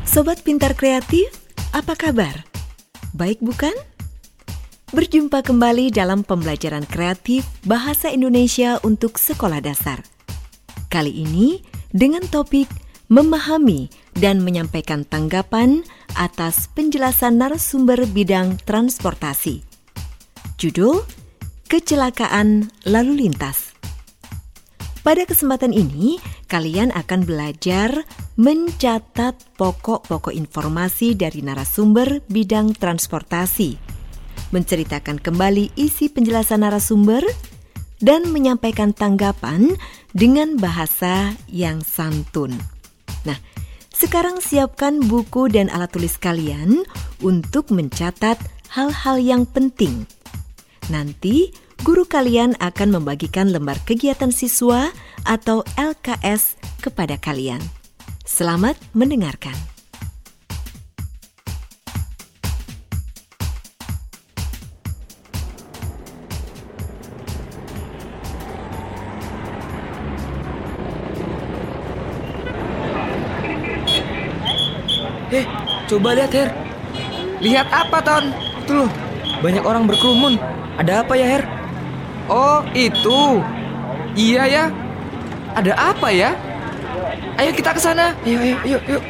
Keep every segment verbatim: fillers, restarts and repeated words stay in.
Sobat Pintar Kreatif, apa kabar? Baik bukan? Berjumpa kembali dalam pembelajaran kreatif Bahasa Indonesia untuk Sekolah Dasar. Kali ini dengan topik memahami dan menyampaikan tanggapan atas penjelasan narasumber bidang transportasi. Judul, Kecelakaan Lalu Lintas. Pada kesempatan ini, kalian akan belajar mencatat pokok-pokok informasi dari narasumber bidang transportasi, menceritakan kembali isi penjelasan narasumber, dan menyampaikan tanggapan dengan bahasa yang santun. Nah, sekarang siapkan buku dan alat tulis kalian untuk mencatat hal-hal yang penting. Nanti, guru kalian akan membagikan lembar kegiatan siswa atau L K S kepada kalian. Selamat mendengarkan. Eh, coba lihat, Her. Lihat apa, Ton? Itu loh, banyak orang berkerumun. Ada apa ya, Her? Oh, itu. Iya ya. Ada apa ya? Ayo kita ke sana. Ayo, ayo, ayo, ayo.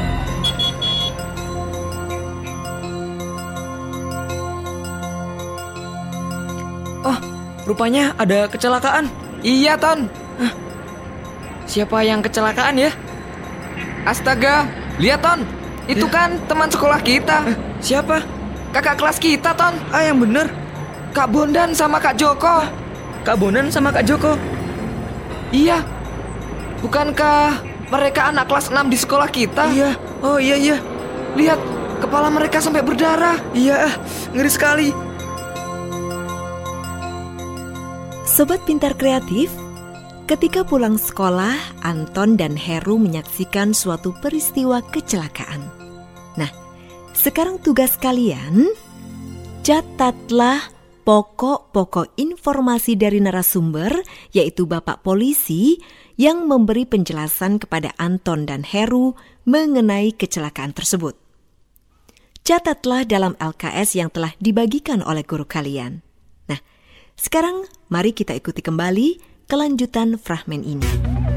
Oh, rupanya ada kecelakaan. Iya, Ton. Hah? Siapa yang kecelakaan ya? Astaga, lihat, Ton. Itu kan teman sekolah kita. Eh, siapa? Kakak kelas kita, Ton. Ah, yang bener. Kak Bondan sama Kak Joko. Kak Bondan sama Kak Joko. Iya. Bukankah mereka anak kelas enam di sekolah kita? Iya. Oh, iya, iya. Lihat, kepala mereka sampai berdarah. Iya, ngeri sekali. Sobat Pintar Kreatif, ketika pulang sekolah, Anton dan Heru menyaksikan suatu peristiwa kecelakaan. Nah, sekarang tugas kalian, catatlah pokok-pokok informasi dari narasumber, yaitu Bapak Polisi, yang memberi penjelasan kepada Anton dan Heru mengenai kecelakaan tersebut. Catatlah dalam L K S yang telah dibagikan oleh guru kalian. Nah, sekarang mari kita ikuti kembali kelanjutan fragmen ini.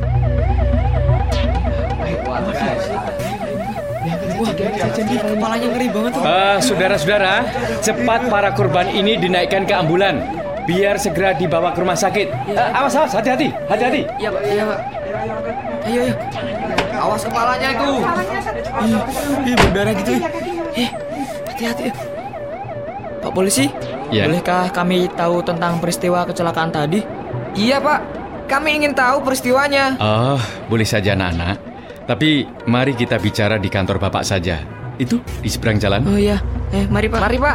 Wah, jadi kepalanya ngeri banget tuh. Uh, saudara-saudara, cepat para korban ini dinaikkan ke ambulan, biar segera dibawa ke rumah sakit. Uh, awas, awas, hati-hati, hati-hati. Iya, Pak, iya, Pak. Ayo, ayo. Awas kepalanya itu. Ih, ih, berdarah gitu. Eh, hati-hati. Pak Polisi, Ya. Bolehkah kami tahu tentang peristiwa kecelakaan tadi? Iya, Pak. Kami ingin tahu peristiwanya. Oh, boleh saja anak-anak. Tapi mari kita bicara di kantor Bapak saja. Itu di seberang jalan. Oh iya, eh mari Pak. Mari, Pak.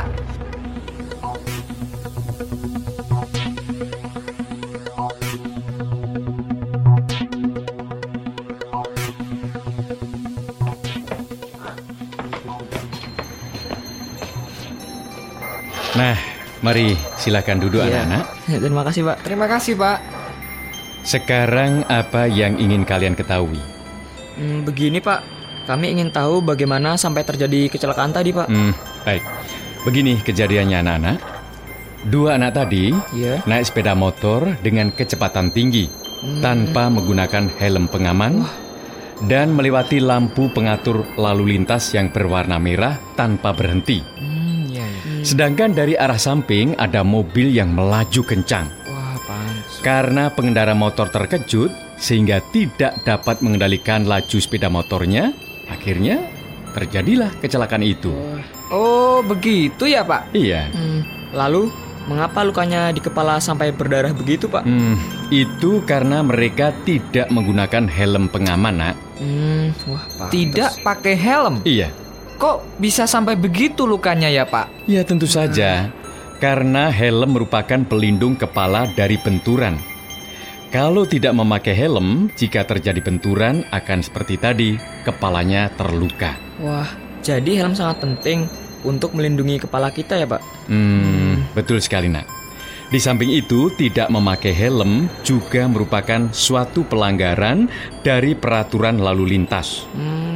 Nah, mari silakan duduk Iya. anak-anak. Terima kasih Pak. Terima kasih, Pak. Sekarang apa yang ingin kalian ketahui? Hmm, begini Pak, kami ingin tahu bagaimana sampai terjadi kecelakaan tadi Pak. Hmm, baik. Begini kejadiannya anak-anak. Dua anak tadi Iya. naik sepeda motor dengan kecepatan tinggi Hmm. tanpa menggunakan helm pengaman dan melewati lampu pengatur lalu lintas yang berwarna merah tanpa berhenti. Hmm, iya, iya. Sedangkan dari arah samping ada mobil yang melaju kencang. Wah, panas. Karena pengendara motor terkejut sehingga tidak dapat mengendalikan laju sepeda motornya, akhirnya terjadilah kecelakaan itu. Oh, begitu ya, Pak? Iya. Hmm, lalu mengapa lukanya di kepala sampai berdarah begitu Pak? Hmm, itu karena mereka tidak menggunakan helm pengaman, nak. Hmm, wah pantes. Tidak pakai helm. Iya. Kok bisa sampai begitu lukanya ya, Pak? Ya tentu saja. Karena helm merupakan pelindung kepala dari benturan. Kalau tidak memakai helm, jika terjadi benturan akan seperti tadi, kepalanya terluka. Wah, jadi helm sangat penting untuk melindungi kepala kita ya Pak? Hmm, betul sekali nak. Di samping itu, tidak memakai helm juga merupakan suatu pelanggaran dari peraturan lalu lintas. Hmm,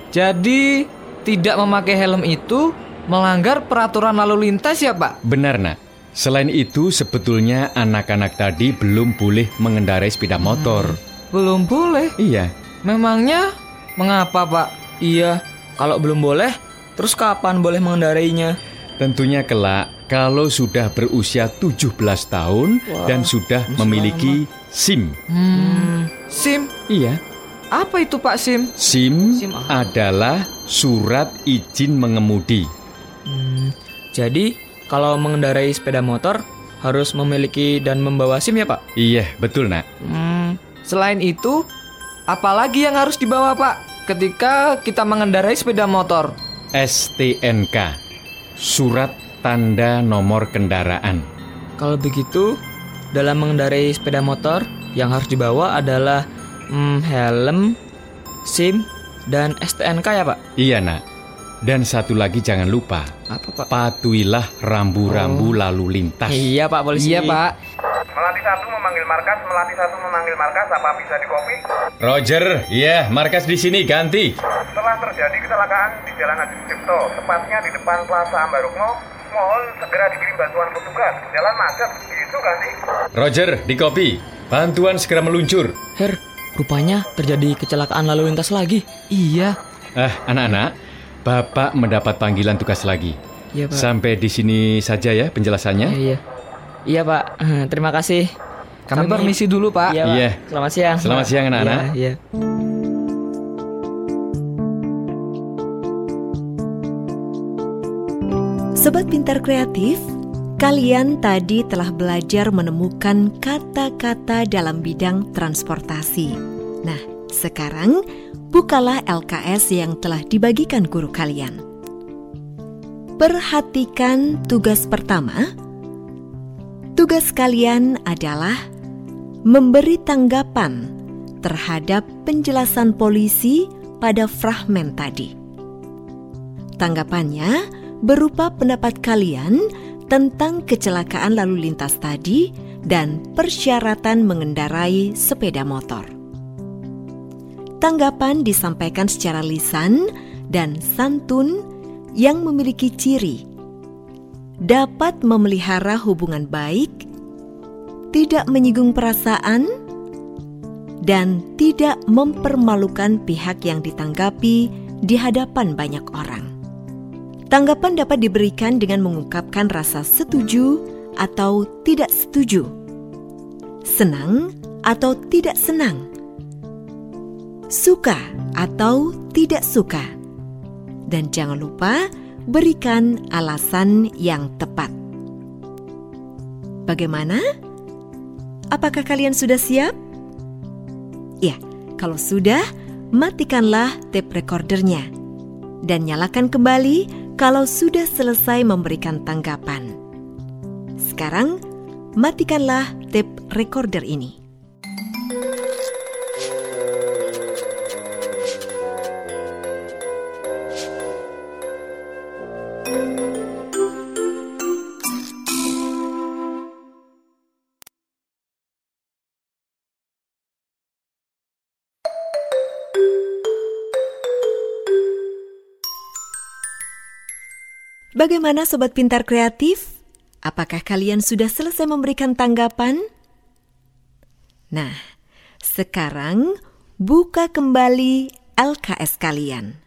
Jadi tidak memakai helm itu melanggar peraturan lalu lintas ya Pak? Benar, Nak. Selain itu, sebetulnya anak-anak tadi belum boleh mengendarai sepeda motor. Hmm, belum boleh? Iya. Memangnya mengapa Pak? Iya, kalau belum boleh, terus kapan boleh mengendarainya? Tentunya kelak kalau sudah berusia tujuh belas tahun Wah, dan sudah memiliki SIM. Hmm, SIM? Iya. Apa itu Pak SIM? SIM, SIM apa? adalah surat izin mengemudi. Hmm, jadi kalau mengendarai sepeda motor harus memiliki dan membawa SIM ya Pak? Iya, betul, Nak. Hmm, selain itu, apalagi yang harus dibawa Pak ketika kita mengendarai sepeda motor? S T N K, surat tanda nomor kendaraan. Kalau begitu, dalam mengendarai sepeda motor yang harus dibawa adalah hmm, helm, SIM, dan S T N K ya Pak? Iya, Nak. Dan satu lagi jangan lupa, Apa Pak? patuhilah rambu-rambu lalu lintas. Iya Pak polisi. Iya Pak. Melati satu memanggil markas, Melati satu memanggil markas, apa bisa di copy? Roger, iya, markas di sini ganti. Setelah terjadi kecelakaan di Jalan Adi Sucipto, tepatnya di depan Plaza Ambarukmo, mohon segera dikirim bantuan petugas. Jalan macet, gitu ganti. Roger, di copy. Bantuan segera meluncur. Her, rupanya terjadi kecelakaan lalu lintas lagi. Iya. Ah, anak-anak, Bapak mendapat panggilan tugas lagi. Iya Pak. Sampai di sini saja ya penjelasannya. Iya, iya. Iya Pak, Eh, terima kasih. Kami, permisi dulu Pak. Iya Pak. Iya. Selamat siang. Selamat Pak. siang, anak-anak. Iya, iya. Sobat Pintar Kreatif, kalian tadi telah belajar menemukan kata-kata dalam bidang transportasi. Nah, sekarang bukalah L K S yang telah dibagikan guru kalian. Perhatikan tugas pertama. Tugas kalian adalah memberi tanggapan terhadap penjelasan polisi pada fragmen tadi. Tanggapannya berupa pendapat kalian tentang kecelakaan lalu lintas tadi dan persyaratan mengendarai sepeda motor. Tanggapan disampaikan secara lisan dan santun yang memiliki ciri dapat memelihara hubungan baik, tidak menyinggung perasaan, dan tidak mempermalukan pihak yang ditanggapi di hadapan banyak orang. Tanggapan dapat diberikan dengan mengungkapkan rasa setuju atau tidak setuju, senang atau tidak senang, suka atau tidak suka, dan jangan lupa berikan alasan yang tepat. Bagaimana? Apakah kalian sudah siap? Ya, kalau sudah, matikanlah tape recordernya dan nyalakan kembali kalau sudah selesai memberikan tanggapan. Sekarang, matikanlah tape recorder ini. Bagaimana Sobat Pintar Kreatif? Apakah kalian sudah selesai memberikan tanggapan? Nah, sekarang buka kembali L K S kalian.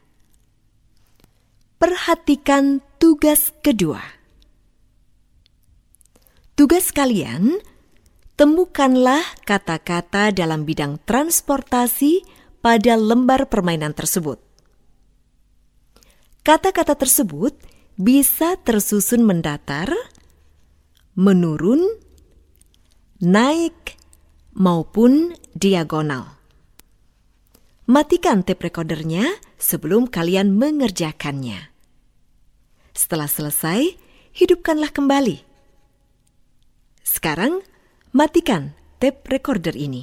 Perhatikan tugas kedua. Tugas kalian, temukanlah kata-kata dalam bidang transportasi pada lembar permainan tersebut. Kata-kata tersebut bisa tersusun mendatar, menurun, naik, maupun diagonal. Matikan tape recordernya sebelum kalian mengerjakannya. Setelah selesai, hidupkanlah kembali. Sekarang, matikan tape recorder ini.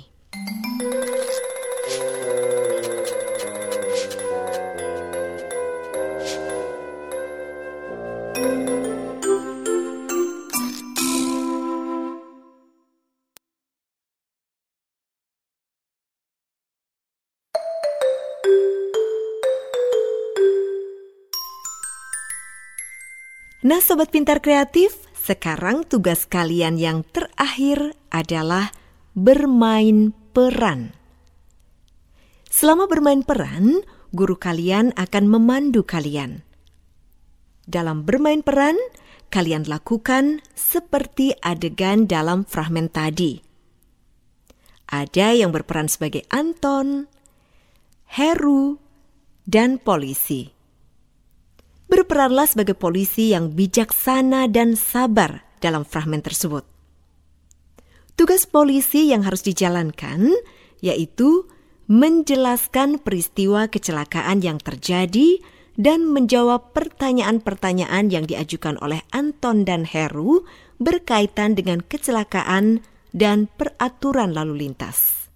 Nah, Sobat Pintar Kreatif, sekarang tugas kalian yang terakhir adalah bermain peran. Selama bermain peran, guru kalian akan memandu kalian. Dalam bermain peran, kalian lakukan seperti adegan dalam fragmen tadi. Ada yang berperan sebagai Anton, Heru, dan polisi. Berperanlah sebagai polisi yang bijaksana dan sabar dalam fragmen tersebut. Tugas polisi yang harus dijalankan yaitu menjelaskan peristiwa kecelakaan yang terjadi dan menjawab pertanyaan-pertanyaan yang diajukan oleh Anton dan Heru berkaitan dengan kecelakaan dan peraturan lalu lintas.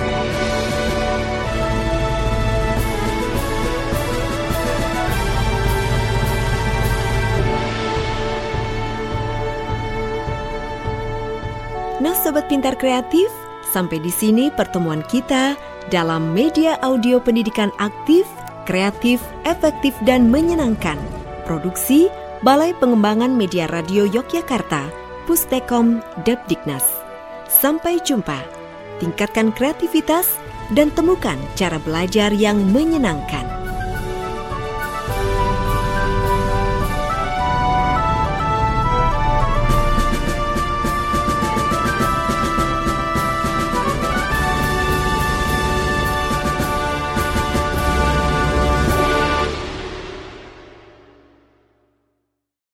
Nah, Sobat Pintar Kreatif, sampai di sini pertemuan kita dalam media audio pendidikan aktif, kreatif, efektif, dan menyenangkan. Produksi Balai Pengembangan Media Radio Yogyakarta, Pustekom Depdiknas. Sampai jumpa. Tingkatkan kreativitas dan temukan cara belajar yang menyenangkan.